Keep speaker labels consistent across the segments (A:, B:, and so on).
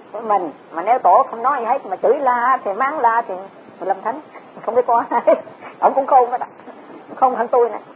A: của mình. Mà nếu tổ không nói gì hết mà chửi la thì mắng la thì mình làm thánh không biết có ai. Ông cũng khôn đó, khôn hơn tôi nè.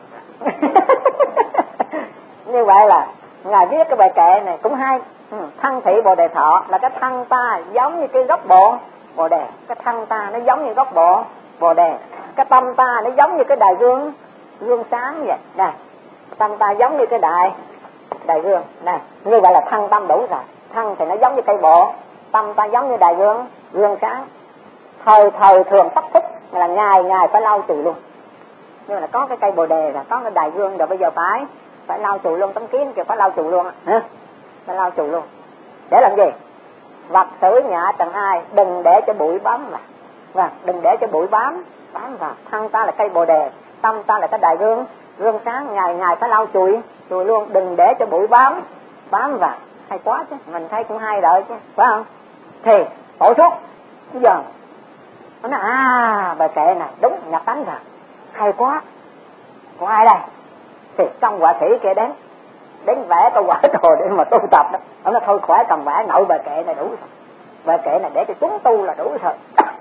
A: Như vậy là ngài viết cái bài kệ này cũng hay. Thân thị Bồ Đề Thọ là cái thân ta giống như cái gốc bộ Bồ Đề, cái thân ta nó giống như gốc bộ Bồ Đề, cái tâm ta nó giống như cái đài gương sáng vậy. Này, tâm ta giống như cái đài gương. Này, như vậy là thân tâm đủ rồi. Thân thì nó giống như cây bộ, tâm ta giống như đài gương sáng. Thời thường tấp thích là ngày phải lau chùi luôn. Nhưng mà có cái cây Bồ Đề là có cái đài gương rồi, bây giờ phải lau chùi luôn, tấm kiến kìa phải lau chùi luôn hả? Phải lau chùi luôn. Để làm gì? Vật xử nhạ trần ai, đừng để cho bụi bám vào. Vâng, đừng để cho bụi bám vào. Thân ta là cây Bồ Đề, tâm ta là cái đài gương sáng, ngày phải lau chùi luôn, đừng để cho bụi bám vào. Hay quá chứ, mình thấy cũng hay rồi chứ, phải không? Thì tổ suốt bây giờ nó nói bài kệ này đúng nhập tánh rồi, hay quá. Còn ai đây? Thì trong họa sĩ kia đến vẽ câu quả đồ để mà tu tập đó. Ông nói thôi khỏe cầm vẽ nội bài kệ này đủ rồi. Bài kệ này để cho chúng tu là đủ rồi.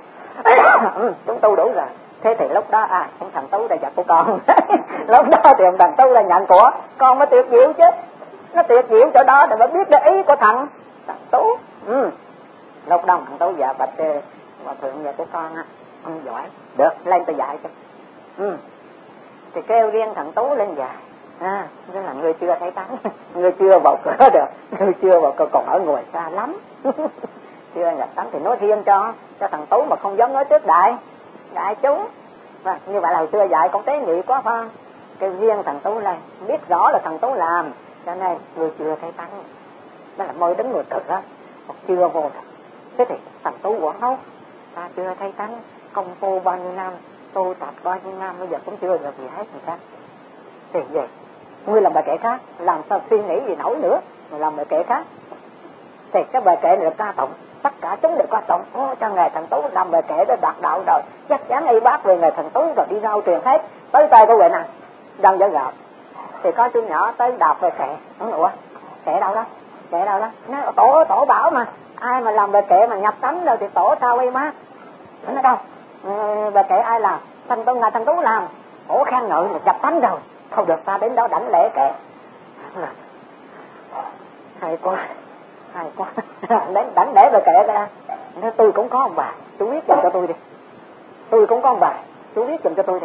A: Chúng tu đủ rồi. Thế thì lúc đó ông thằng Tú đã giật của con. Lúc đó thì ông thằng Tú là nhận của con mới tuyệt diệu chứ. Nó tuyệt diệu chỗ đó để mới biết được ý của thằng Tú. Lúc đó thằng Tú dạ bạch hòa thượng vậy của con á, ông giỏi được lên tôi dạy cho. Thì kêu riêng thằng Tú lên dạy. Tức là người chưa thấy tánh, người chưa vào cửa được, người chưa vào cửa còn ở ngồi xa lắm. Chưa nhập tánh thì nói riêng cho thằng Tú mà không dám nói trước đại chúng. Và như vậy là hồi xưa dạy con tế nhị quá phải không? Kêu riêng thằng Tú lên, biết rõ là thằng Tú làm, cho nên người chưa thấy tánh. Đó là môi đứng người cực đó, chưa vô được. Thế thì thằng Tú quảng hốt, ta chưa thấy tánh, công phu bao nhiêu năm, tu tập bao nhiêu năm, bây giờ cũng chưa được gì hết người ta. Thì vậy, ngươi làm bài kệ khác, làm sao suy nghĩ gì nổi nữa, mà làm bài kệ khác. Thì cái bài kệ này được ca tụng, tất cả chúng đều ca tụng. Cho ngài thằng Tú làm bài kệ đó đạt đạo rồi, chắc chắn y bác về ngài thằng Tú rồi đi rao truyền hết, tới tay của vị này, đang dở gạo. Thì có chú nhỏ tới đọc bài kệ, ủa, kệ đâu đó? Nó tổ bảo mà, ai mà làm bài kệ mà nhập tánh rồi thì tổ sao y bác? Nó nói đâu? Bài kệ ai làm? Ngài thằng Tú làm. Ủa khen ngợi là nhập tánh rồi. Không được, ta đến đó đảnh lễ cái. Hay quá. Đến đảnh lễ bài kệ ra. Nói tôi cũng có một bài, chú viết giùm cho tôi đi. Tôi cũng có một bài, chú viết giùm cho tôi đi.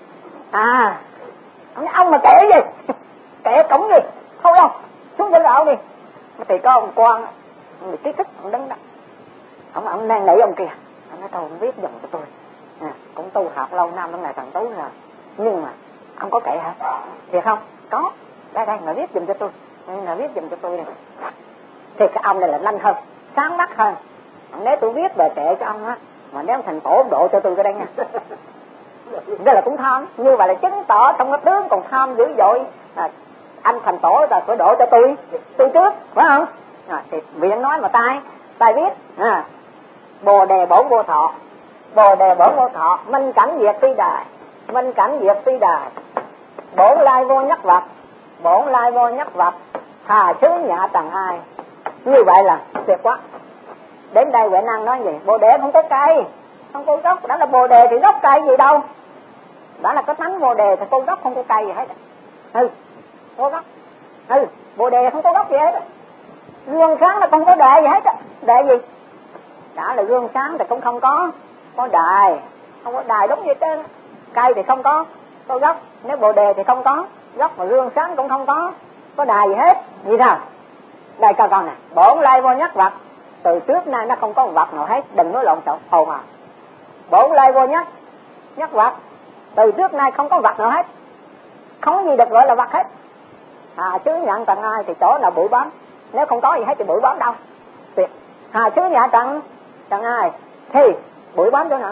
A: Ông mà kệ gì? Kệ cổng gì? Thôi đâu, xuống bên đạo đi. Thì có ông quan, người trí thức, ông đứng đó. Ông năn nỉ ông kia. Ông nói thôi ông viết giùm cho tôi. Cũng tu học lâu năm trong này thằng Tú rồi. Nhưng mà ông có kệ hả? Thiệt không? Có. Đây mà viết giùm cho tôi. Viết giùm cho tôi đi. Thì cái ông này là nhanh hơn, sáng mắt hơn. Nếu tôi viết bài kệ cho ông á, mà nếu ông thành tổ độ cho tôi cái đây nha. Đây là cũng tham. Như vậy là chứng tỏ trong cái tướng còn tham dữ dội. Anh thành tổ là phải độ cho tôi trước, phải không? Thì viện nói mà tai viết. Bồ đề bổn vô thọ. Bồ đề bổn vô thọ, minh cảnh diệt phi đài. Minh cảnh diệt phi đài. Bổn lai vô nhất vật. Bổn lai vô nhất vật. Hà chứ nhạ tầng ai. Như vậy là tuyệt quá. Đến đây Huệ Năng nói gì? Bồ đề không có cây, không có gốc. Đó là bồ đề thì gốc cây gì đâu. Đó là có tánh bồ đề thì có gốc không có cây gì hết. Có gốc. Bồ đề không có gốc gì hết. Gương sáng là không có đề gì hết. Đề gì? Đã là gương sáng thì cũng không có đài. Không có đài đúng vậy trơn. Cây thì không có gốc. Nếu bồ đề thì không có gốc, mà gương sáng cũng không có đài gì hết. Gì nào? Đây cho con nè. Bổn lai vô nhất vật. Từ trước nay nó không có một vật nào hết. Đừng nói lộn xộn hồn à. Bổn lai vô nhất vật. Từ trước nay không có vật nào hết. Không gì được gọi là vật hết. Chứ nhận tầng ai thì chỗ là bụi bám. Nếu không có gì hết thì bụi bám đâu. Tuyệt. Chứ nhận tầng ai thì bụi bám chỗ nào?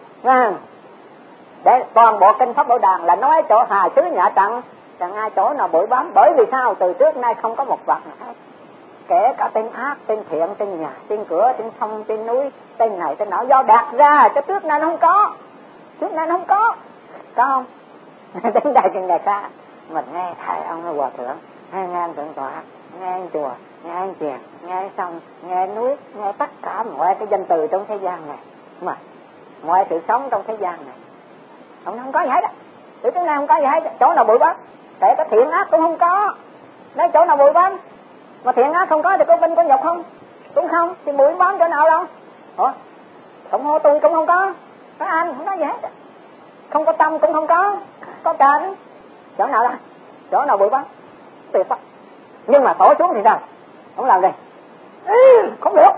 A: Để toàn bộ kinh Pháp Bảo Đàn là nói chỗ chứ nhận tầng ai chỗ nào bụi bám. Bởi vì sao? Từ trước nay không có một vật nào hết. Kể cả tên ác, tên thiện, tên nhà, tên cửa, tên sông, tên núi, tên này, tên nọ, do đạt ra, cho trước nay nó không có. Trước nay nó không có. Có không? Đến đây trên ngày xa, mình nghe thầy ông hòa thượng, nghe ông thượng tọa, nghe anh chùa, nghe anh chiền, nghe xong, nghe núi, nghe tất cả mọi cái danh từ trong thế gian này, mà mọi sự sống trong thế gian này không có gì hết á. Từ trước nay không có gì hết, chỗ nào bụi bám, kể cả thiện ác cũng không có. Nói chỗ nào bụi bám, mà thiện ác không có thì có vinh có nhục không? Cũng không, thì bụi bám chỗ nào đâu? Ủa, cộng hô tôi cũng không có anh không có gì hết, không có tâm cũng không có trần. Chỗ nào là chỗ nào bụi bám, tuyệt quá. Nhưng mà tổ xuống thì sao? Không làm gì, không được.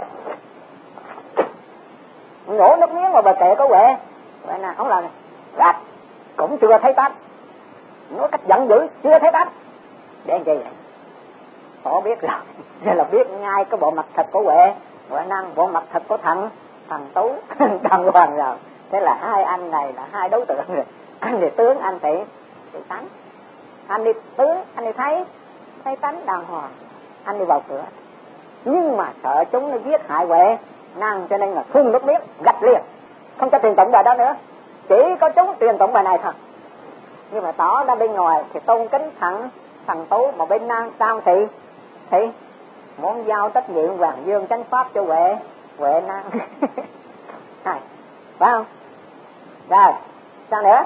A: Nhổ nước miếng vào bờ kệ có Huệ, vậy nè, không làm gì. Rát cũng chưa thấy tánh, nói cách giận dữ chưa thấy tánh, để làm chi vậy? Tổ biết rồi, nên là biết ngay cái bộ mặt thật của Huệ Năng, bộ mặt thật của thằng Tú đàng hoàng rồi. Thế là hai anh này là hai đối tượng rồi. Anh thì tướng, anh thì tánh. Anh đi tướng, anh đi thấy tánh đàng hoàng, anh đi vào cửa. Nhưng mà sợ chúng nó giết hại Huệ Năng, cho nên là phun nước miếng gạch liền, không cho truyền tụng bài đó nữa, chỉ có chúng truyền tụng bài này thôi. Nhưng mà tỏ ra bên ngoài thì tôn kính thằng Tú, mà bên Nam thì muốn giao trách nhiệm Hoàng Dương chánh pháp cho Huệ Năng. Này, phải không? Rồi, sao nữa?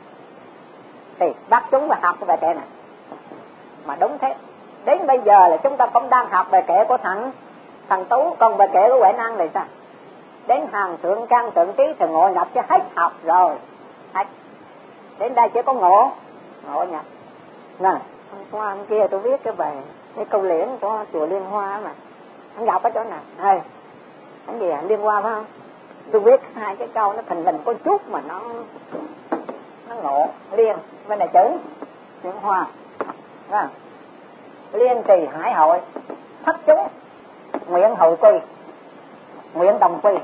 A: Thì bắt chúng và học cái bài kệ này. Mà đúng thế, đến bây giờ là chúng ta cũng đang học bài kệ của thằng Tú, còn bài kệ của Huệ Năng là sao? Đến hàng thượng căn thượng trí thì ngộ nhập cho hết học rồi, hết. Đến đây chỉ có ngộ nhập. Nè, hôm qua hôm kia tôi viết cái câu liễn của chùa Liên Hoa mà, anh đọc ở chỗ nào? Hey, anh gì Liên Hoa phải không? Tôi viết hai cái câu nó thình lình có chút mà nó ngộ liên bên này chữ Liên Hoa, phải không? Liên trì hải hội thất chúng nguyện hội quy, nguyện đồng quy.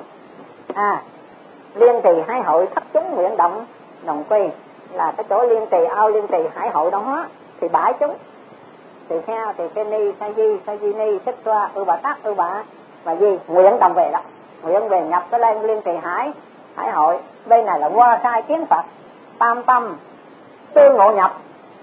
A: Liên trì hải hội thất chúng nguyện đồng quy là cái chỗ liên trì ao liên trì hải hội đó thì bãi chúng thì theo thì cái ni sa di ni xích xoa bà tắc bà và gì nguyện đồng về đó, nguyện về nhập cái lên liên trì hải hội. Bên này là qua khai kiến Phật, tam tâm tương ngộ nhập,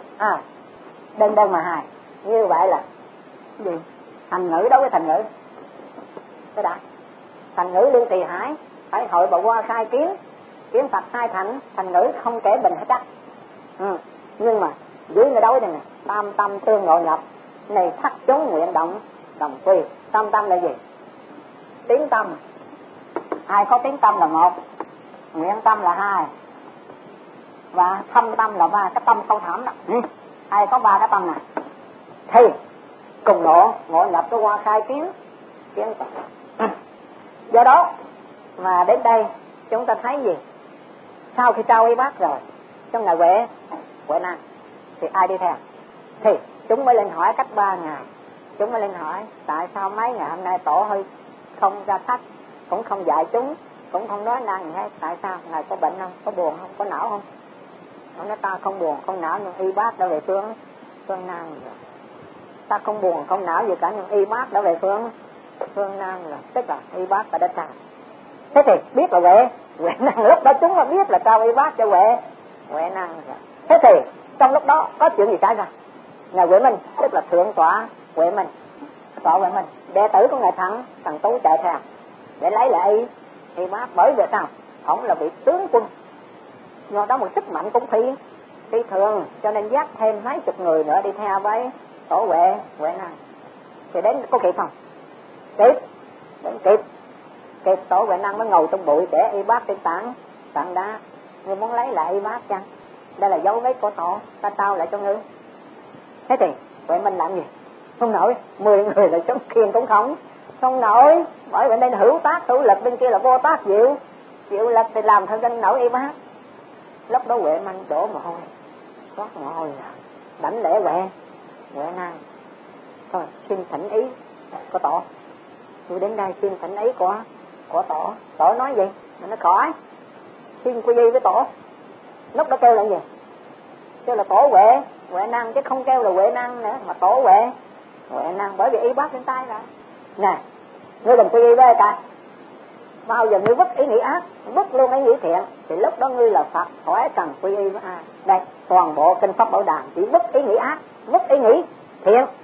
A: đơn mà hai. Như vậy là gì? Thành ngữ đối với thành ngữ cái đã, thành ngữ liên trì hải hội và qua khai kiến Phật hai thành ngữ không kể bình hết chắc. Nhưng mà dưới cái đối này tam tâm tương ngộ nhập này thất chúng nguyện đồng quy. Tam tâm là gì? Tiếng tâm, ai có tiếng tâm là một, nguyện tâm là hai, và thâm tâm là ba. Cái tâm sâu thẳm đó, ai có ba cái tâm này thì cùng ngộ nhập cái qua khai kiến. Do đó mà đến đây chúng ta thấy gì? Sau khi trao y bát rồi trong ngày Huệ Năng thì ai đi theo? Thì chúng mới lên hỏi cách 3 ngày. Chúng mới lên hỏi tại sao mấy ngày hôm nay tổ hơi không ra sách, cũng không dạy chúng, cũng không nói năng gì hết. Tại sao? Ngài có bệnh không? Có buồn không? Có não không? Nó nói ta không buồn không não, nhưng y bát đã về phương Nam rồi. Ta không buồn không não gì cả, nhưng y bát đã về phương Nam rồi. Tức là y bát đã trao. Thế thì biết là Huệ Năng, lúc đó chúng mà biết là trao y bát cho Huệ Năng rồi. Thế thì trong lúc đó có chuyện gì xảy ra? Ngài Huệ Minh, tức là thượng tọa Huệ Minh, đệ tử của ngài thằng Tú chạy theo để lấy lại y bát. Bởi vì sao? Ông là vị tướng quân, do đó một sức mạnh cũng phi thường, cho nên dắt thêm mấy chục người nữa đi theo với tổ Huệ Năng. Thì đến có kịp không? Kịp tổ Huệ Năng mới ngồi trong bụi để y bát trên tảng đá. Ngươi muốn lấy lại y bát chăng? Đây là dấu vết của tổ, ta trao lại cho ngươi. Thế thì Huệ Minh làm gì? Không nổi, 10 người là chống khiên cũng không nổi. Bởi vậy nên hữu tác hữu lực, bên kia là vô tác chịu lực thì làm thân dân nổi y bát. Lúc đó Huệ Minh đổ mồ hôi, có mồ hôi rồi, đảnh lễ Huệ Năng. Thôi xin thỉnh ý của tổ, tôi đến đây xin thỉnh ý của tổ. Tổ nói gì? Mà nó khỏi xin quy y với tổ. Lúc đó kêu là gì? Kêu là tổ Huệ Năng, chứ không kêu là Huệ Năng nữa, mà tổ Huệ Năng. Bởi vì y bát trên tay rồi. Nè, ngươi đừng quy y với ai cả. Bao giờ ngươi vứt ý nghĩ ác, vứt luôn ý nghĩ thiện, thì lúc đó ngươi là Phật, khỏi cần quy y với ai. Đây, toàn bộ kinh pháp Bảo Đàm chỉ vứt ý nghĩ ác, vứt ý nghĩ thiện,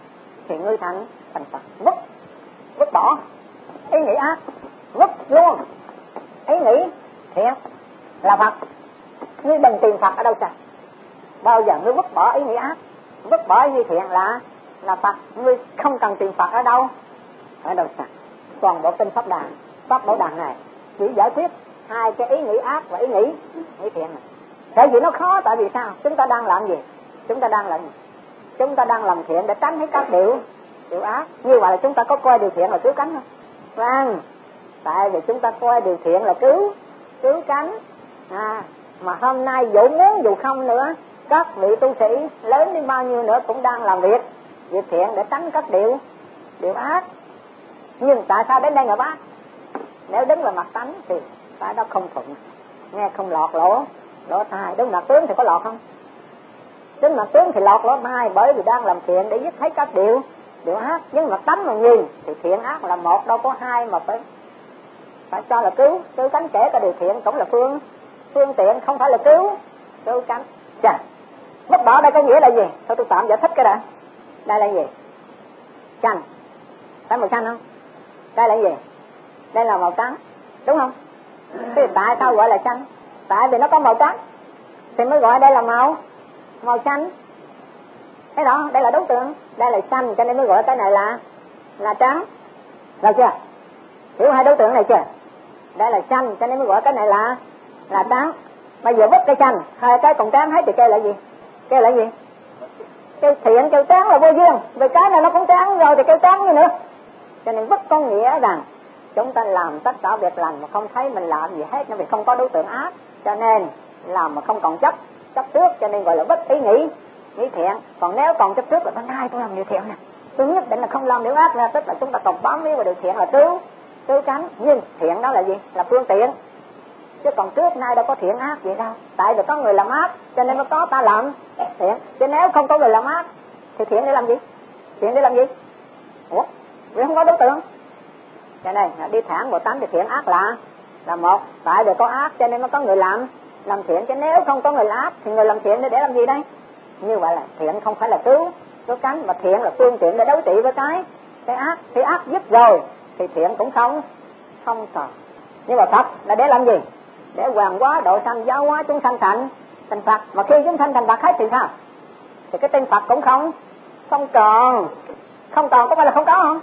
A: thì ngươi thành Phật. Vứt bỏ ý nghĩ ác, vứt luôn ý nghĩ thiện là Phật. Ngươi đừng tìm Phật ở đâu cả. Bao giờ ngươi vứt bỏ ý nghĩ ác, vứt bỏ ý nghĩ thiện là Phật. Ngươi không cần tìm Phật ở đâu cả. Toàn bộ kinh Pháp Bảo Đàn này chỉ giải quyết hai cái ý nghĩ ác và ý nghĩ thiện này. Tại vì nó khó, tại vì sao? Chúng ta đang làm gì? Chúng ta đang làm thiện để tránh hết các điều ác. Như vậy là chúng ta có coi điều thiện là cứu cánh không? Vâng. Tại vì chúng ta coi điều thiện là cứu cánh. Mà hôm nay dù muốn dù không nữa, các vị tu sĩ lớn đến bao nhiêu nữa cũng đang làm việc thiện để tránh các điều ác. Nhưng tại sao đến đây ngài bác? Nếu đứng vào mặt tánh thì tại đó không thuận, nghe không lọt lỗ tai. Đứng mặt tướng thì có lọt không? Đứng mặt tướng thì lọt lỗ tai, bởi vì đang làm thiện để dứt hết các điều ác. Nhưng mặt tánh mà nhìn thì thiện ác là một, đâu có hai, mà phải cho là cứu cánh. Kể cả điều thiện cũng là phương tiện, không phải là cứu cánh. Vứt bỏ đây có nghĩa là gì? Thôi tôi tạm giải thích cái đã. Đây là gì? Chanh, phải màu xanh không? Đây là gì? Đây là màu trắng, đúng không? Thế tại sao gọi là xanh? Tại vì nó có màu trắng thì mới gọi đây là màu xanh. Thế đó, đây là đối tượng, đây là xanh, cho nên mới gọi cái này là trắng. Được chưa? Hiểu hai đối tượng này chưa? Đây là xanh, cho nên mới gọi cái này là trắng. Bây giờ vứt cái xanh, hai cái còn trắng hết thì kêu là gì? Kêu thiện, kêu trắng là vô duyên. Vì cái này nó cũng trắng rồi thì kêu trắng như nữa. Cho nên vứt có nghĩa rằng chúng ta làm tất cả việc lành mà không thấy mình làm gì hết, vì không có đối tượng ác, cho nên làm mà không còn chấp trước, cho nên gọi là vứt ý nghĩ thiện. Còn nếu còn chấp trước là nay tôi làm điều thiện nè, tôi nhất định là không làm điều ác ra, tức là chúng ta còn bám víu vào điều thiện là cứu cánh. Nhưng thiện đó là gì? Là phương tiện, chứ còn trước nay đâu có thiện ác gì đâu. Tại vì có người làm ác cho nên mới có ta làm thiện, chứ nếu không có người làm ác thì thiện để làm gì? Ủa, vì không có đối tượng. Cho nên đi thẳng vào tánh thì thiện ác là một. Tại vì có ác cho nên mới có người làm thiện, chứ nếu không có người ác thì người làm thiện để làm gì đây? Như vậy là thiện không phải là cứu cánh, mà thiện là phương tiện để đấu trị với cái ác. Thì ác dứt rồi thì thiện cũng không còn. Nhưng mà Phật là để làm gì? Để hoàn hóa độ sanh, giáo hóa chúng sanh thành Phật. Mà khi chúng sanh thành Phật hết thì sao? Thì cái tên Phật cũng không còn. Không còn có phải là không có không?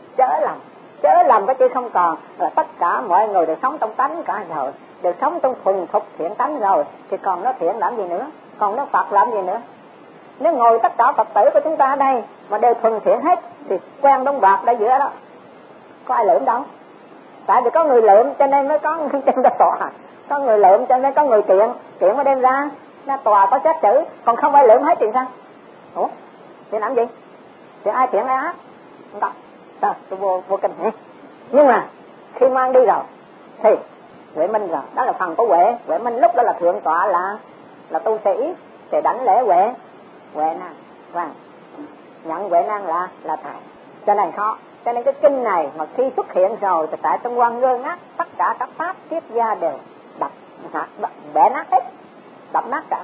A: Chớ làm cái chữ không còn là tất cả mọi người đều sống trong tánh cả rồi, đều sống trong thuần thục thiện tánh rồi, thì còn nó thiện làm gì nữa? Còn nó Phật làm gì nữa? Nếu ngồi tất cả Phật tử của chúng ta ở đây mà đều thuần thiện hết thì quen đông bạc ở giữa đó có ai lượm đâu. Tại vì có người lượm cho nên mới có trên cái tòa, có người lượm cho nên có người kiện mới đem ra tòa có xét xử. Còn không ai lượm hết thì sao? Ủa, thì làm gì? Thì ai thiện ai ác? Không có. Rồi, tôi vô kinh nhé. Nhưng mà khi mang đi rồi thì Huệ Minh rồi, đó là phần của Huệ Minh. Lúc đó là thượng tọa là tu sĩ thì đảnh lễ Huệ Năng. Vâng, nhận Huệ Năng là thầy. Cho nên khó. Cho nên cái kinh này mà khi xuất hiện rồi thì tại trong quan ngơ ngác, tất cả các pháp triết gia đều bẻ nát hết, đập nát cả.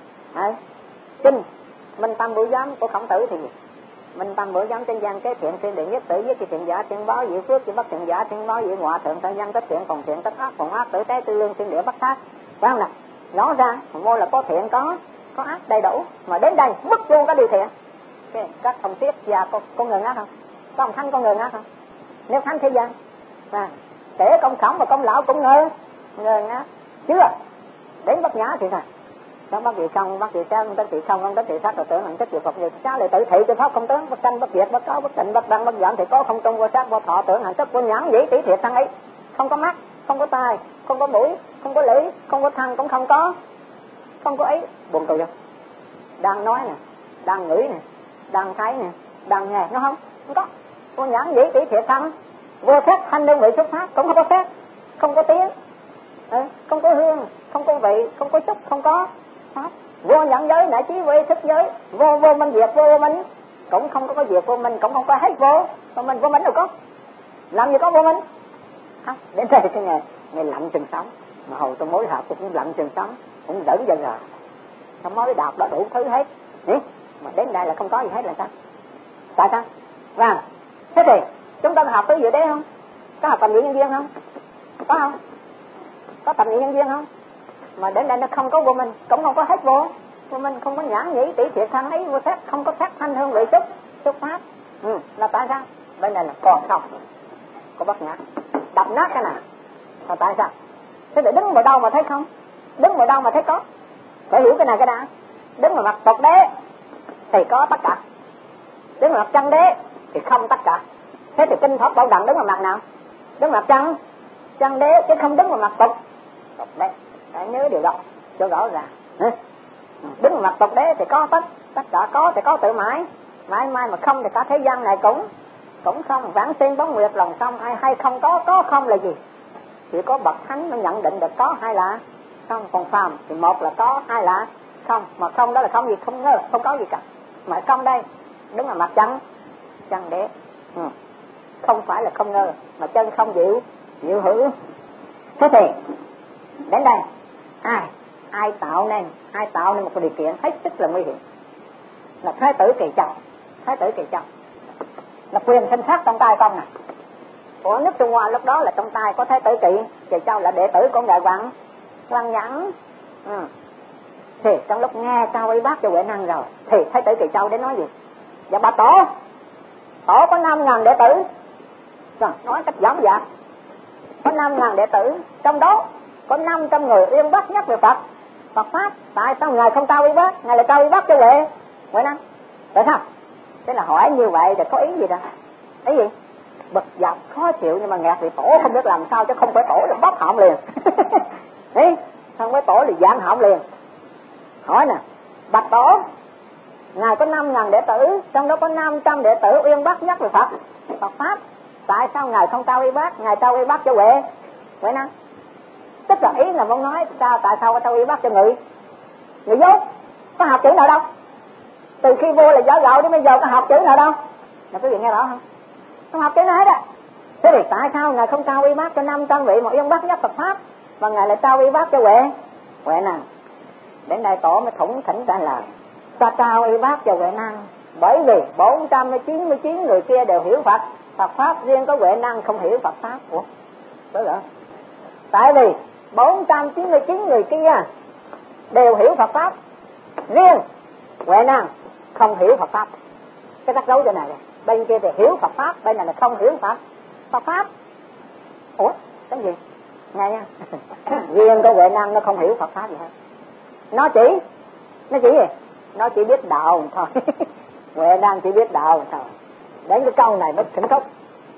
A: Kinh Minh Tâm Bửu Giám của Khổng Tử thì gì? Minh Tâm Bửu Giám trên gian kế thiện thiên địa nhất tử, với thiện giả thiên báo diệu phước, với bất thiện giả thiên báo diệu ngọa, thượng thanh văn tất thiện còn thiện tất ác còn ác, tử tế tư lương thiên địa bất thác. Phải không nào? Nói ra môi là có thiện có ác đầy đủ, mà đến đây mất luôn cái điều thiện. Các ông triết gia có ngờ ngác không? Có ông Thánh có ngờ ngác không? Nếu Thánh thế gian kể công Khổng và công Lão cũng ngờ ngác. Chưa đến Bát Nhã thì sao? Đó bác vị không, bác vị sáng, bác vị không, bác vị sắc rồi tưởng hẳn chất vị Phật vị sáng lại tự thị cho pháp không tướng, bất tranh, bất diệt, bất có, bất tịnh, bất đăng, bất giảm thì có không trung vô sắc vô thọ tưởng hẳn chất vô nhãn dĩ tỷ thiệt thăng ấy. Không có mắt, không có tai, không có mũi, không có lưỡi, không có thân, cũng không có ấy. Buồn cười không? Đang nói nè, đang ngửi nè, đang thấy nè, đang nghe, nó không có. Vô nhãn dĩ tỷ thiệt thăng, vô sắc thanh đơn vị xuất phát cũng không có sắc, không có tiếng, không có hương, không có vị, không có xúc, không có pháp. Vô nhận giới nại trí vô thức giới, vô minh diệt vô minh, cũng không có diệt vô minh, cũng không có hết vô minh đâu có. Làm gì có vô minh? Không, đến đây cái ngày lặng chừng sống, mà hồi tôi mối hợp tôi cũng lặng chừng sống, cũng dẫn dần rồi. Xong mới đọc đó đủ thứ hết, mà đến đây là không có gì hết là sao? Tại sao? Vâng. Thế thì chúng ta học tới dự đế không? Có học thập nhị nhân duyên không? Có không? Có thập nhị nhân duyên không? Mà đến đây nó không có vô minh, cũng không có hết vô minh, không có nhãn nhĩ tỷ thiệt thân ấy vô sắc, không có sắc thanh hương vị xúc pháp. Là tại sao? Bên này là còn không có bất ngã, đập nát cái nào. Là tại sao? Thế thì đứng vào đâu mà thấy không? Đứng vào đâu mà thấy có? Phải hiểu cái này cái đã. Đứng vào mặt Phật đế thì có tất cả, đứng vào mặt chân đế thì không tất cả. Thế thì kinh Pháp Bảo Đặng đứng vào mặt nào? Đứng vào mặt chân đế, chứ không đứng vào mặt Phật đế. Phải nhớ điều đó cho rõ ràng. Đứng vào mặt Phật đế thì có tất cả, có thì có tự mãi mãi mà không thì cả thế gian này cũng không. Vãng sinh bóng nguyệt lòng sông, hay không có không là gì? Chỉ có bậc thánh mới nhận định được có hay là không. Còn phàm thì một là có, hai là không. Mà không đó là không gì, không ngơ, không có gì cả. Mà không đây đứng vào mặt chân đế, không phải là không ngơ, mà chân không diệu hữu. Thế thì đến đây ai tạo nên một cái điều kiện hết sức là nguy hiểm, là Thái tử Kỳ Châu. Thái tử Kỳ Châu là quyền sinh sát trong tay con này. Của nước Trung Hoa lúc đó là trong tay có Thái tử Kỳ Châu, là đệ tử của ngài Quang Nhẫn. Thì trong lúc nghe trao y bác cho Huệ Năng rồi thì Thái tử Kỳ Châu đến nói gì? Dạ bà tổ có 5.000 đệ tử. Rồi nói cách dõng dạc, có 5.000 đệ tử, trong đó có 500 người uyên bác nhất về Phật Pháp. Tại sao ngài không trao y bác? Ngài lại trao y bác cho Huệ Năng. Tại sao? Thế là hỏi như vậy thì có ý gì đâu? Ý gì? Bực dọc khó chịu, nhưng mà ngạc thì tổ không biết làm sao, chứ không phải tổ là bóp họng liền. Đấy, không phải tổ là dạn họng liền. Hỏi nè, bạch tổ, ngài có 5.000 đệ tử, trong đó có 500 đệ tử uyên bác nhất về Phật Pháp. Tại sao ngài không trao y bác? Ngài trao y bác cho Huệ Năng. Tức là ý là muốn nói tại sao có trao y bác cho người vô? Có học chữ nào đâu? Từ khi vô là giỏi gạo đến bây giờ có học chữ nào đâu? Là quý vị nghe rõ không? Không học chữ nào hết á. Thế thì tại sao ngài không trao y bác cho 500 vị mà uyên bác nhất Phật Pháp, mà ngài lại trao y bác cho Huệ Năng? Đến đây tổ mới thỉnh ra lời, ta trao y bác cho Huệ Năng bởi vì 499 người kia đều hiểu Phật Pháp, riêng có Huệ Năng không hiểu Phật Pháp. Ủa? Đúng rồi. Tại vì 499 người kia đều hiểu Phật Pháp, riêng Huệ Năng không hiểu Phật Pháp. Cái rắc rối chỗ này, bên kia thì hiểu Phật Pháp, bên này là không hiểu Phật Pháp. Ủa? Cái gì? Nghe nha. Riêng có Huệ Năng nó không hiểu Phật Pháp gì hết. Nó chỉ gì? Nó chỉ biết đạo thôi. Huệ Năng chỉ biết đạo thôi. Đến cái câu này mới thỉnh thúc.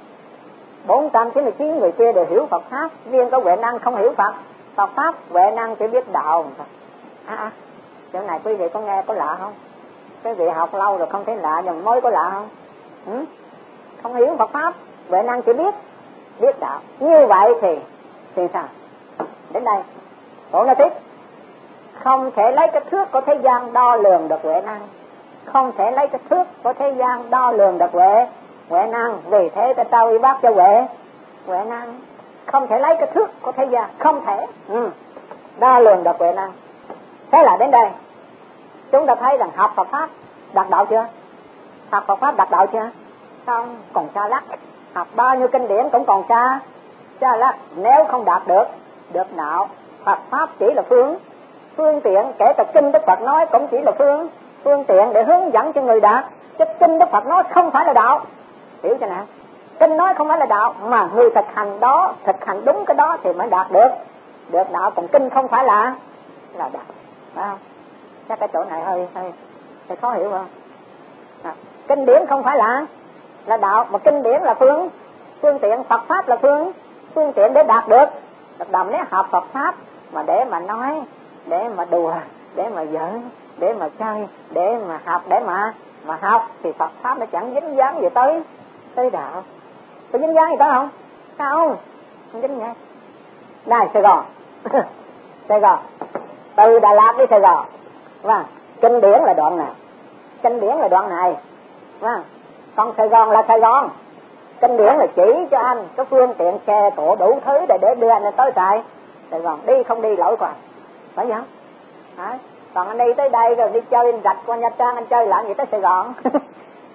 A: 499 người kia đều hiểu Phật Pháp, riêng có Huệ Năng không hiểu Phật Pháp. Huệ Năng chỉ biết đạo thôi. Chỗ này quý vị có nghe có lạ không? Quý vị học lâu rồi không thấy lạ, nhưng mới có lạ không? Không hiểu Phật Pháp, Huệ Năng chỉ biết đạo. Như vậy thì sao? Đến đây tổ nói tiếp, không thể lấy cái thước của thế gian đo lường được Huệ Năng. Không thể lấy cái thước của thế gian đo lường được Huệ Năng. Vì thế ta trao y bác cho Huệ Năng. Không thể lấy cái thước của thế gian, không thể đo lường được Huệ Năng. Thế là đến đây chúng ta thấy rằng học Phật Pháp đạt đạo chưa? Học Phật Pháp đạt đạo chưa? Không, còn xa lắc. Học bao nhiêu kinh điển cũng còn xa lắc. Nếu không đạt được đạo, Phật Pháp chỉ là phương tiện. Kể cả kinh Đức Phật nói cũng chỉ là phương tiện để hướng dẫn cho người đạt, chứ kinh Đức Phật nói không phải là đạo. Hiểu chưa nào? Kinh nói không phải là đạo, mà người thực hành đó, thực hành đúng cái đó thì mới đạt được đạo. Còn kinh không phải là đạo, phải không? Chắc cái chỗ này hơi khó hiểu không? Kinh điển không phải là đạo, mà kinh điển là phương tiện. Phật Pháp là phương tiện để đạt được đạo. Nếu học Phật Pháp mà để mà nói, để mà đùa, để mà giỡn, để mà chơi, để mà học, để mà học, thì Phật Pháp nó chẳng dính dáng gì tới đạo. Có dính dáng gì đó không? Không dính dáng. Đây Sài Gòn Sài Gòn, từ Đà Lạt đi Sài Gòn, vâng, kinh điển là đoạn nào? Kinh điển là đoạn này, vâng. Còn Sài Gòn là Sài Gòn, kinh điển là chỉ cho anh có phương tiện xe cộ đủ thứ để đưa anh tới Sài Gòn. Đi không đi lỗi còn, phải không? Còn anh đi tới đây rồi đi chơi rạch qua Nha Trang, anh chơi làm gì tới Sài Gòn?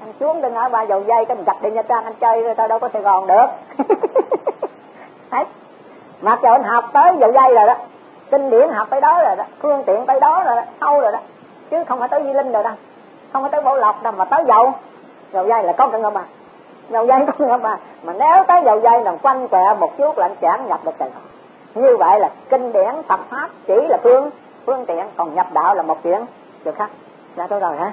A: Anh xuống đừng ở ba dầu dây cái mình gặp đi Nha Trang anh chơi rồi tao đâu có Sài Gòn được. Đấy. Mặc dù anh học tới dầu dây rồi đó, kinh điển học tới đó rồi đó, phương tiện tới đó rồi đó, sâu rồi đó, chứ không phải tới Di Linh rồi đâu, không phải tới Bảo Lộc đâu, mà tới dầu dây là có cả ngâm à, dầu dây có ngâm à, mà nếu tới dầu dây là quanh quẹ một chút là anh chẳng nhập được Sài Gòn. Như vậy là kinh điển Phật pháp chỉ là phương tiện, còn nhập đạo là một chuyện khác. Dạ tôi rồi hả?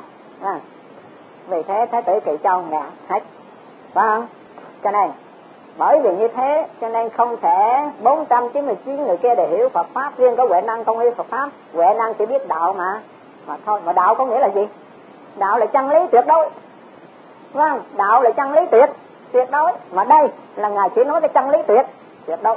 A: Vì thế Thái tử Kỳ Châu ngã hết, phải không? Cho nên bởi vì như thế cho nên không thể 499 người kia đều hiểu Phật pháp, riêng có Huệ Năng không hiểu Phật pháp. Huệ Năng chỉ biết đạo mà thôi. Mà đạo có nghĩa là gì? Đạo là chân lý tuyệt đối, vâng, đạo là chân lý tuyệt đối. Mà đây là ngài chỉ nói cái chân lý tuyệt đối.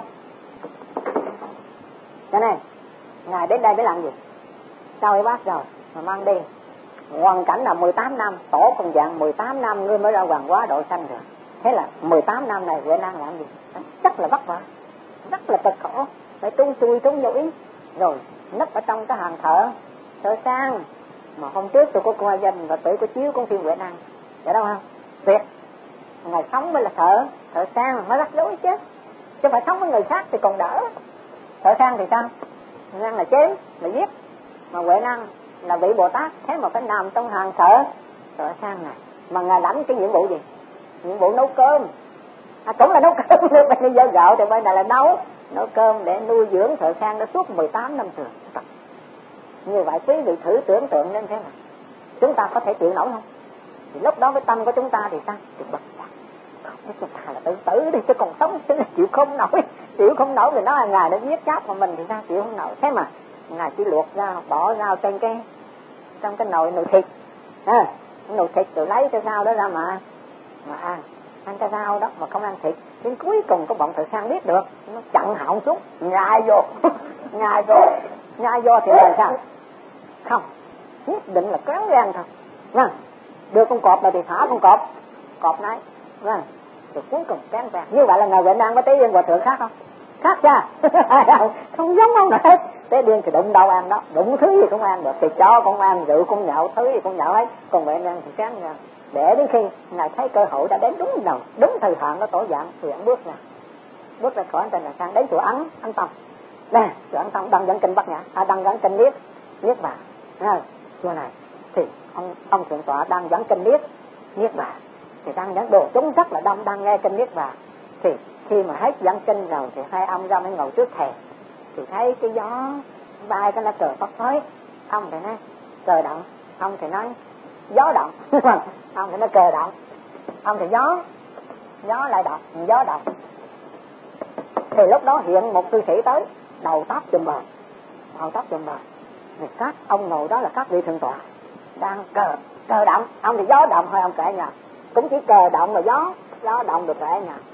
A: Cho nên ngài đến đây để làm gì? Sau khi bác rồi mà mang đi. Hoàn cảnh là 18 năm, tổ công dạng 18 năm ngươi mới ra hoàng hóa độ sanh rồi. Thế là 18 năm này Huệ Năng làm gì? Rất là vất vả, rất là cực khổ, phải trốn chui trốn nhủi, rồi nấp ở trong cái hàng thợ sang. Mà hôm trước tôi có coi danh và tuổi có chiếu con phim Huệ Năng, vậy đâu không? Tuyệt. Ngày sống với là thợ sang mới rắc rối chứ phải sống với người khác thì còn đỡ. Thợ sang thì sao? Năng là chém, là giết. Mà Huệ Năng là vị Bồ Tát, thế mà phải nằm trong hàng thợ sang này. Mà ngài lãnh cái nhiệm vụ gì? Nhiệm vụ nấu cơm. Cũng là nấu cơm luôn, bây giờ gạo thì bây giờ là nấu cơm để nuôi dưỡng thợ sang đó suốt 18 năm trường. Như vậy quý vị thử tưởng tượng nên thế nào? Chúng ta có thể chịu nổi không? Thì lúc đó với tâm của chúng ta thì sao? Thì bật ra. Chúng ta là tự tử đi, chứ còn sống chứ chịu không nổi thì nó là ngài đã giết chóc mà mình thì sao? Chịu không nổi. Thế mà ngài chỉ luộc ra, bỏ rau trong cái nồi thịt, cái nồi thịt rồi lấy cái rau đó ra mà ăn cái rau đó mà không ăn thịt. Đến cuối cùng có bọn thợ sang biết được, nó chặn họng xuống, nhai vô thì là sao? Không, nhất định là cán gan thôi. Vâng, đưa con cọp này thì thả con cọp này. Vâng, rồi cuối cùng cán gan. Như vậy là ngài Huệ Năng có Tế Điên Hòa Thượng khác không? Khác cha. Không giống không hết. Tế Điên thì đụng đâu ăn đó, đụng thứ gì cũng ăn được, thì chó cũng ăn, rượu cũng nhậu, thứ gì cũng nhậu hết. Còn Huệ Năng thì cán gan. Để đến khi ngài thấy cơ hội đã đến đúng thời hạn nó tổ dạng thì ông bước ra khỏi trên là sang đến chùa Ấn Tông. Nè, chùa Ấn Tông đang dẫn kinh Bát Nhã, đang dẫn kinh Niết Bàn. Chùa này thì ông thượng tọa đang dẫn kinh Niết Bàn, thì đang dẫn đồ chúng rất là đông đang nghe kinh Niết Bàn. Thì khi mà hết dẫn kinh rồi thì hai ông ra mới ngồi trước thềm, thì thấy cái gió bay cái lá cờ phất phới. Ông thì nói cờ động, ông thì nói gió động. Ông thì nói cờ động, ông thì gió lại động, gió động. Thì lúc đó hiện một cư sĩ tới, đầu tóc chùm bờ. Thì các ông ngồi đó là các vị thượng tọa đang cờ động, ông thì gió động thôi. Ông kể nhà cũng chỉ cờ động mà gió động được kể nhà,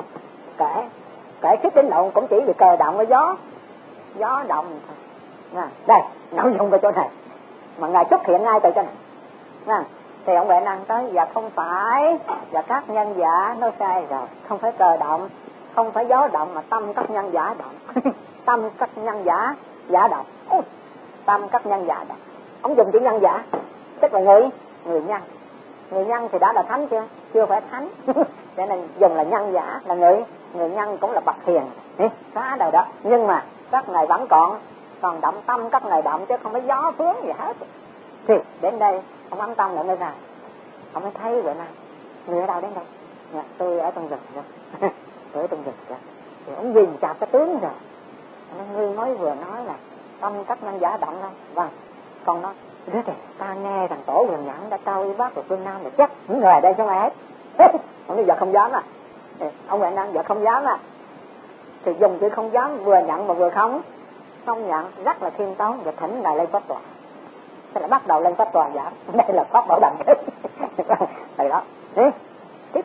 A: kể Thích Tín Luận cũng chỉ vì cờ động với gió động thôi. Đây nội dung của chỗ này mà ngài xuất hiện ngay từ chỗ này. Thì ông Huệ Năng tới, và không phải, và các nhân giả nói sai rồi, không phải cờ động, không phải gió động, mà tâm các nhân giả động. Tâm các nhân giả động. Tâm các nhân giả động. Ông dùng chữ nhân giả, tức là người nhân. Người nhân thì đã là thánh chưa? Chưa phải thánh. Cho nên dùng là nhân giả, là người nhân cũng là bậc hiền. Xá đời đó. Nhưng mà các ngài vẫn còn động tâm các ngài động, chứ không phải gió phướng gì hết. Thì đến đây ông Ấn Tông lại nơi nào? Ông mới thấy vậy này, người ở đâu đến đây? Tôi ở trong rừng rồi. Tôi ở trong rừng rồi. Thì ông nhìn chặt cái tướng rồi. Ngươi mới vừa nói là tâm các nhân giả động thôi. Vâng, con nói đứa trẻ ta nghe thằng Tổ Huyền Nhẫn đã trao y bác của phương Nam là chắc những người ở đây không ai hết. Ông nói giờ không dám à. Ông Huệ Năng giờ không dám à. Thì dùng chữ không dám, vừa nhận mà vừa không nhận, rất là khiêm tốn, và thỉnh ngài lên pháp tòa. Thế là bắt đầu lên pháp tòa giảng. Đây là pháp bảo đẳng kết. Đây đó. Tiếp.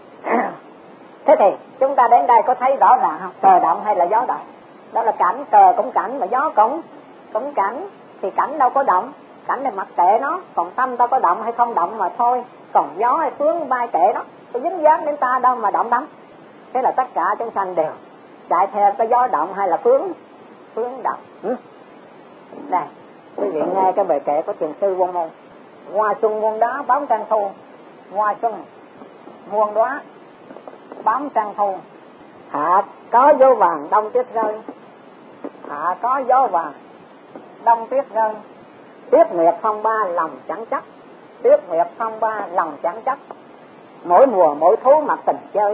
A: Thế thì chúng ta đến đây có thấy rõ ràng không? Cờ động hay là gió động? Đó là cảnh, cờ cũng cảnh mà gió cũng cảnh. Thì cảnh đâu có động, cảnh là mặc kệ nó, còn tâm ta có động hay không động mà thôi. Còn gió hay phướng bay kệ nó, có dính dáng đến ta đâu mà động đắm. Thế là tất cả chúng sanh đều chạy theo cái gió động hay là phướng động. Đây, quý vị nghe cái bài kệ của thiền sư Vong Môn. Hoa xuân muôn đá bóng trăng thu, hoa xuân muôn đóa bám trăng thu, hạ có gió vàng đông tuyết rơi, hạ có gió vàng đông tuyết rơi, tuyết nguyệt phong ba lòng chẳng chấp, tuyết nguyệt phong ba lòng chẳng chấp, mỗi mùa mỗi thú mặc tình chơi.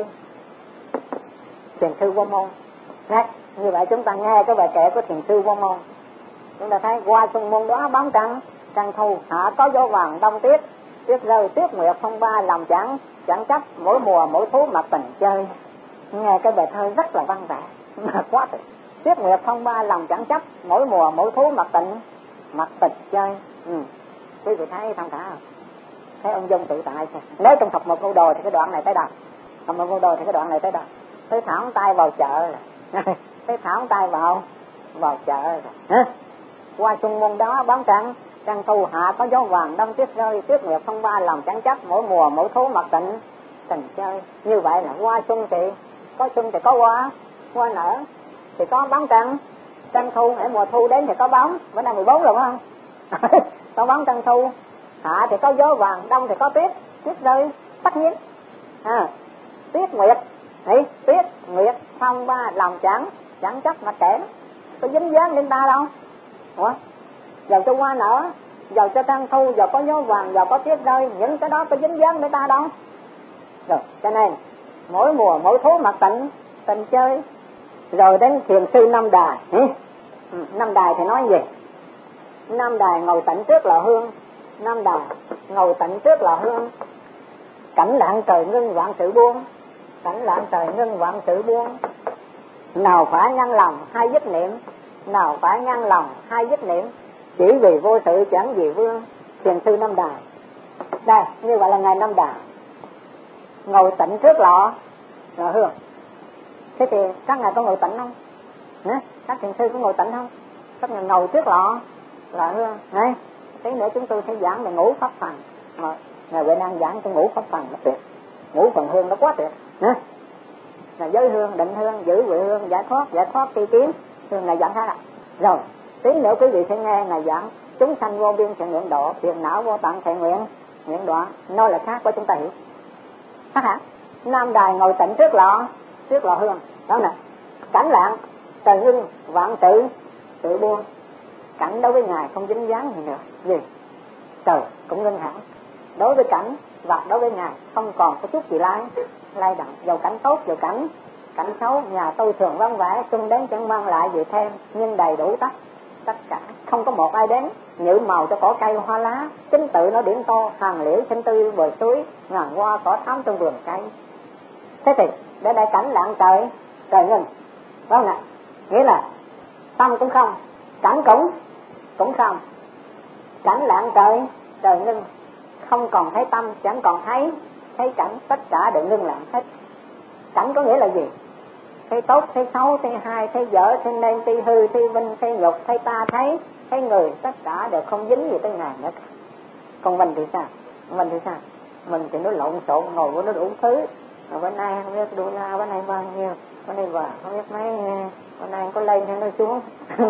A: Thiền sư Vô Môn. Đấy, như vậy chúng ta nghe cái bài kệ của thiền sư Vô Môn, chúng ta thấy hoa xuân muôn đóa bám trăng trăng thu, hạ có gió vàng đông tuyết tuyết rơi, tuyết nguyệt phong ba lòng chẳng chấp, mỗi mùa mỗi thú mặc tình chơi. Nghe cái bài thơ rất là văn vẻ mà quá tuyệt. Tuyết nguyệt phong ba lòng chẳng chấp, mỗi mùa mỗi thú mặc tình chơi. Quý vị thấy thông thả không? Thấy ông Dung tự tại sao? Nếu trong Thập Một Ngũ Đồ thì cái đoạn này tới đâu? Thập Một Ngũ Đồ thì cái đoạn này tới đâu? Tới thảo tay vào chợ rồi. Tới thảo tay vào chợ rồi. Hoa xuân muôn đó bám trăng trăng thu, hạ có gió vàng đông tuyết rơi, tuyết nguyệt phong ba lòng chẳng chấp, mỗi mùa mỗi thú mặc tình chơi. Như vậy là hoa xuân thì có hoa nở thì có bóng trăng thu, ở mùa thu đến thì có bóng, bữa nay 14 rồi phải không? Có bóng trăng thu, hạ thì có gió vàng, đông thì có tuyết rơi tất nhiên. Tuyết nguyệt phong ba lòng chẳng chấp, mà kể có dính dáng đến ta đâu. Ủa? Dầu cho hoa nở, dầu cho trăng thu, dầu có gió vàng, dầu có tuyết rơi, những cái đó có dính dáng đến ta đâu. Rồi, cho nên mỗi mùa mỗi thú mặc tình chơi. Rồi đến thiền sư Nam Đài. Nam Đài thì nói gì? Nam Đài ngồi tịnh trước lò hương, Nam Đài ngồi tịnh trước lò hương, cảnh lặng trời ngưng vạn sự buông, cảnh lặng trời ngưng vạn sự buông. Nào phải ngăn lòng hai dứt niệm, nào phải ngăn lòng hai dứt niệm, chỉ vì vô sự chẳng vì vương. Thiền sư Nam Đài. Đây, như vậy là ngài Nam Đài ngồi tịnh trước lò hương. Thế thì các ngài có ngồi tịnh không? Các thiền sư có ngồi tịnh không? Các ngài ngồi trước lò hương. Đấy, tí nữa chúng tôi sẽ giảng về ngũ pháp phần, mà ngài Huệ Năng giảng cái ngũ pháp phần nó tuyệt, ngũ phần hương nó quá tuyệt. Là giới hương, định hương, giữ huệ hương, giải thoát tri kiến, hương này giảng khác. Rồi tí nữa quý vị sẽ nghe ngài giảng chúng sanh vô biên thiện nguyện độ, phiền não vô tận thiện nguyện đoạn, nói là khác của chúng ta hiểu. Khác hả? Nam Đài ngồi tịnh trước lò hương, đó nè. Cảnh lặng trời ngưng vạn sự buông. Cảnh đối với ngài không dính dáng gì nữa. Gì? Trời cũng ngưng hẳn. Đối với cảnh và đối với ngài không còn có chút gì lay động. Dầu cảnh tốt, dầu cảnh xấu, nhà tôi thường vắng vẻ, xuân đến chẳng mang lại gì thêm, nhưng đầy đủ tất cả, không có một ai đến nhử màu cho cỏ cây hoa lá, chính tự nó điểm to, hàng liễu xinh tươi bờ suối, ngàn hoa cỏ thắm trong vườn cây. Thế thì để đại cảnh lặng trời ngưng, phải không ạ? Nghĩa là tâm cũng không, cảnh cũng không. Cảnh lặng trời ngưng, không còn thấy tâm, chẳng còn thấy cảnh, tất cả đều ngưng lặng hết. Cảnh có nghĩa là gì? Thấy tốt, thấy xấu, thấy hay, thấy dở, thấy nên, thấy hư, thấy vinh, thấy nhục, thấy ta, thấy người, tất cả đều không dính gì tới ngài nữa. Còn mình thì sao? Mình thì nó lộn xộn, ngồi của nó đủ thứ. Bữa nay không biết đô la, bữa nay bao nhiêu, bữa nay vợ không biết mấy, bữa nay có lên hay nó xuống.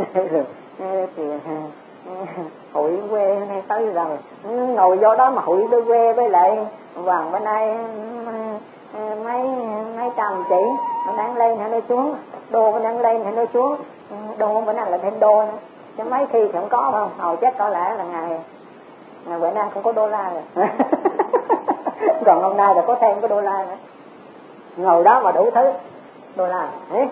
A: Thì hụi quê nay tới rồi, ngồi vô đó mà hụi đôi quê với lại vàng bữa nay mấy trăm chỉ, nó đang lên hay nó xuống, đô nó đang lên hay nó xuống, đô bữa nay là thêm đô nữa, chứ mấy khi thì không có không, hồi chắc có lẽ là ngày Huệ Năng không có đô la rồi. Còn hôm nay là có thêm cái đô la nữa, ngồi đó mà đủ thứ đô la.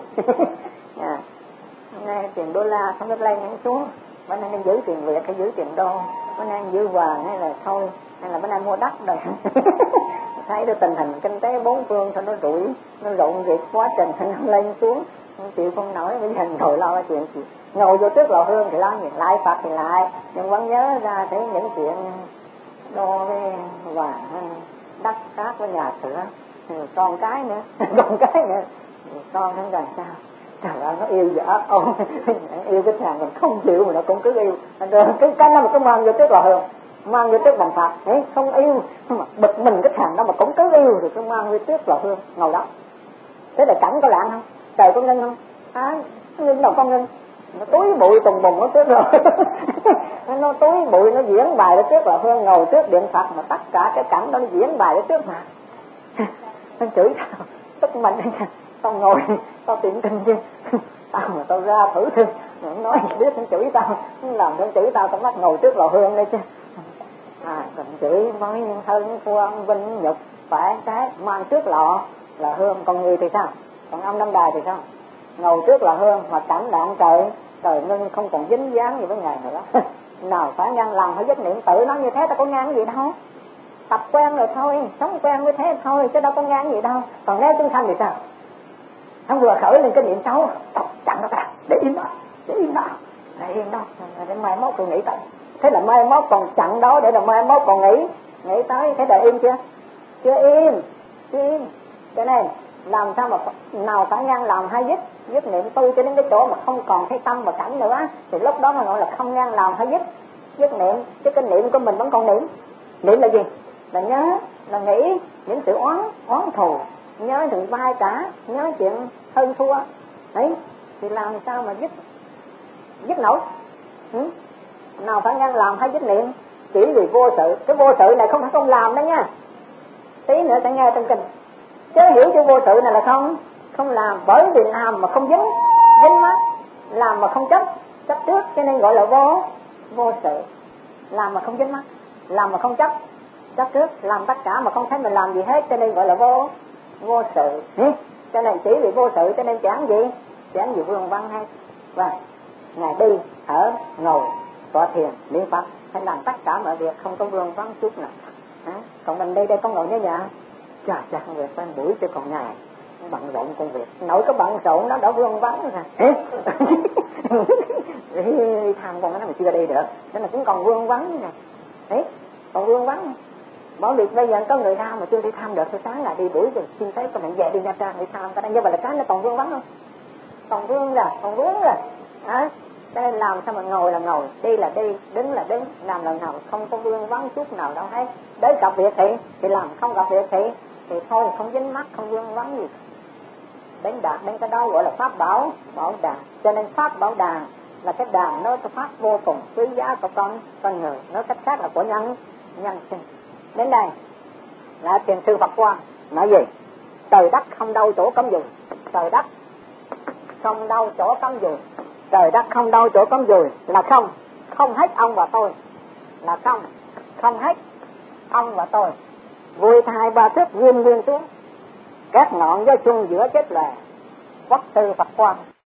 A: Nay tiền đô la không biết lên hay xuống, bữa nay nên giữ tiền Việt hay giữ tiền đô, bữa nay giữ vàng hay là thôi, hay là bữa nay mua đất rồi. Thấy được tình hình kinh tế bốn phương thôi nó rụng việc quá trình nó lên xuống, chịu không nổi, bây giờ ngồi lo chuyện gì. Ngồi vô trước lò hương thì lo gì, lại Phật thì lại, nhưng vẫn nhớ ra thấy những chuyện đô với vàng, đất cát với nhà cửa, con cái nữa, con nó gần sao. Trời ơi, nó yêu vợ, yêu cái thằng mình không chịu mà nó cũng cứ yêu. Rồi cái nó mà cứ mang vô trước lò hương, mang vô trước bàn Phật, không yêu, mà bực mình cái thằng đó mà cũng cứ yêu, rồi cứ mang vô trước lò hương, ngồi đó. Thế là cảnh có lạng không? Trời có ngưng không? Ngưng đâu con ngưng, nó túi bụi tùng bùng nó trước rồi. nó túi bụi nó diễn bài ở trước là hương, ngồi trước điện Phật mà tất cả cái cảnh đó nó diễn bài ở trước mà. Nó chửi tao, tức mình tao ngồi tao tiệm kinh chứ, tao mà tao ra thử thương, nói biết nó chửi tao, làm nó chửi tao bắt ngồi trước lò hương đây chứ. Còn chửi nói hơn thua vinh nhục phải cái mang trước lọ là hương, còn người thì sao, còn ông Năm Đài thì sao, ngồi trước là hương mà cảnh đạn trời ngưng không còn dính dáng gì với ngài nữa. Nào phải ngang lòng phải giấc niệm tự nó như thế, ta có ngang cái gì đâu, tập quen rồi thôi, sống quen với thế thôi chứ đâu có ngang gì đâu. Còn nếu chúng sanh thì sao, không vừa khởi lên cái niệm xấu chặn nó ta, để im đó, để im đó, để mai mốt tôi nghĩ tới. Thế là mai mốt còn chặn đó để là mai mốt còn nghĩ tới, thế là im chưa? Chưa im. Cho nên làm sao mà nào phải ngang lòng hay dứt niệm tu cho đến cái chỗ mà không còn thấy tâm và cảnh nữa, thì lúc đó mà gọi là không ngang lòng hay dứt niệm. Chứ cái niệm của mình vẫn còn niệm là gì? Là nhớ, là nghĩ những sự oán thù, nhớ những vai trả, nhớ chuyện hơn thua đấy, thì làm sao mà dứt nổi? Nào phải ngang lòng hay dứt niệm, chỉ vì vô sự. Cái vô sự này không phải không làm đó nha, tí nữa sẽ nghe trong kinh. Chứ hiểu chữ vô sự này là không làm, bởi vì làm mà không dính mắc, làm mà không chấp trước, cho nên gọi là vô sự. Làm mà không dính mắc, làm mà không chấp trước, làm tất cả mà không thấy mình làm gì hết, cho nên gọi là vô sự. Cho nên chỉ vì vô sự cho nên chẳng gì vương văn hay. Và ngài đi ở ngồi tọa thiền niệm Phật hay làm tất cả mọi việc không có vương văn chút nào. Còn mình đây có ngồi nhớ nhà, chà công việc phải buổi chứ còn ngày bận rộn công việc, nội có bận rộn nó đã vương vắng rồi. Đi tham con nó mà chưa đi được, nên là cũng còn vương vắng nè. Đấy, còn vương vắng. Bởi vì bây giờ có người tham mà chưa đi tham được, thì sáng là đi buổi rồi xin phép các bạn về đi Nha Trang đi tham, cái này như vậy là cái nó còn vương vắng không? Còn vướng rồi. Cho nên làm sao mà ngồi là ngồi, đi là đi, đứng là đứng, làm lần nào không có vương vắng chút nào đâu hết. Đến gặp việc thì làm, không gặp việc thì thôi, không dính mắc, không vương vắng gì. Đến đạt đến cái đó gọi là pháp bảo đàn. Cho nên pháp bảo đàn là cái đàn nó pháp vô cùng quý giá của con người, nói cách khác là của nhân sinh. Đến đây là Thiền sư Phật Quang nói gì? Trời đất không đâu chỗ cấm dùi, trời đất không đâu chỗ cấm dùi, trời đất không đâu chỗ cấm dùi là không hết ông và tôi, là không hết ông và tôi. Vui thai ba thước nguyên xuống, các ngọn gió chung giữa chết lè, Quốc sư Phật Quang.